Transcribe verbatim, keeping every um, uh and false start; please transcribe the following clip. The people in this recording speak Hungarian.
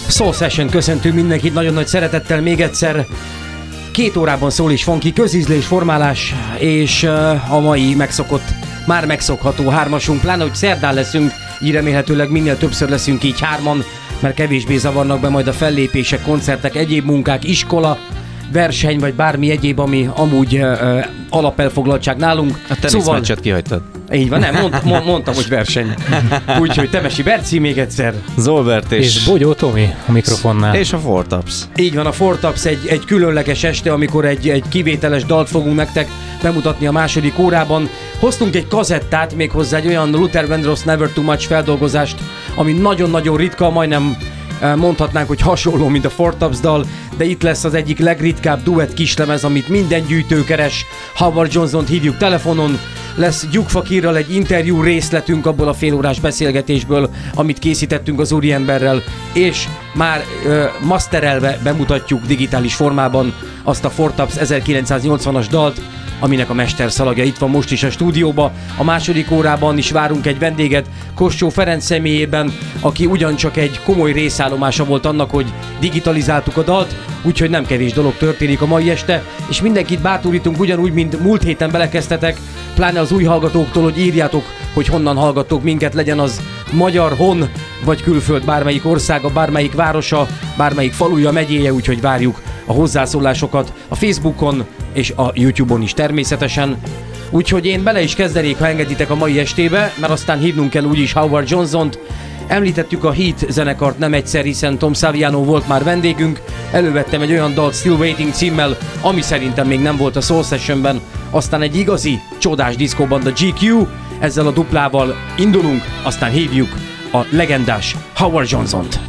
Soul Session köszöntünk mindenkit nagyon nagy szeretettel még egyszer. Két órában szól is funky közízlés, formálás, és uh, a mai megszokott, már megszokható hármasunk, pláne, hogy szerdán leszünk, így remélhetőleg minél többször leszünk így hárman, mert kevésbé zavarnak be majd a fellépések, koncertek, egyéb munkák, iskola, verseny, vagy bármi egyéb, ami amúgy uh, alapelfoglaltság nálunk. A teniszmeccset szóval... kihagytad. Így van, nem, mond, mond, mondtam, hogy verseny. Úgyhogy Temesi Berci még egyszer. Zolbert és... És Bogyó Tomi a mikrofonnál. És a Four Tops. Így van, a Four Tops egy, egy különleges este, amikor egy, egy kivételes dalt fogunk nektek bemutatni a második órában. Hoztunk egy kazettát, méghozzá egy olyan Luther Vandross Never Too Much feldolgozást, ami nagyon-nagyon ritka, majdnem mondhatnánk, hogy hasonló, mint a Four Tops dal, de itt lesz az egyik legritkább duett kislemez, amit minden gyűjtő keres. Howard Johnson-t hívjuk telefonon, lesz Duke Fakirral egy interjú részletünk abból a félórás beszélgetésből, amit készítettünk az úriemberrel, és már ö, masterelve bemutatjuk digitális formában azt a Four Tops ezerkilencszáznyolcvanas dalt, aminek a mesterszalagja itt van most is a stúdióba. A második órában is várunk egy vendéget, Kossó Ferenc személyében, aki ugyancsak egy komoly részállomása volt annak, hogy digitalizáltuk a dalt, úgyhogy nem kevés dolog történik a mai este, és mindenkit bátorítunk ugyanúgy, mint múlt héten belekezdtetek, pláne az új hallgatóktól, hogy írjátok, hogy honnan hallgattok minket, legyen az magyar, hon, vagy külföld, bármelyik országa, bármelyik városa, bármelyik faluja, megyéje, úgyhogy várjuk a hozzászólásokat a Facebookon és a YouTube-on is természetesen. Úgyhogy én bele is kezdenék, ha engeditek a mai estébe, mert aztán hívnunk kell úgyis Howard Johnson-t. Említettük a Heat zenekart nem egyszer, hiszen Tom Saviano volt már vendégünk. Elővettem egy olyan dalt Still Waiting címmel, ami szerintem még nem volt a Soul Sessionben. Aztán egy igazi, csodás diszkóbanda gé kú, ezzel a duplával indulunk, aztán hívjuk a legendás Howard Johnson-t.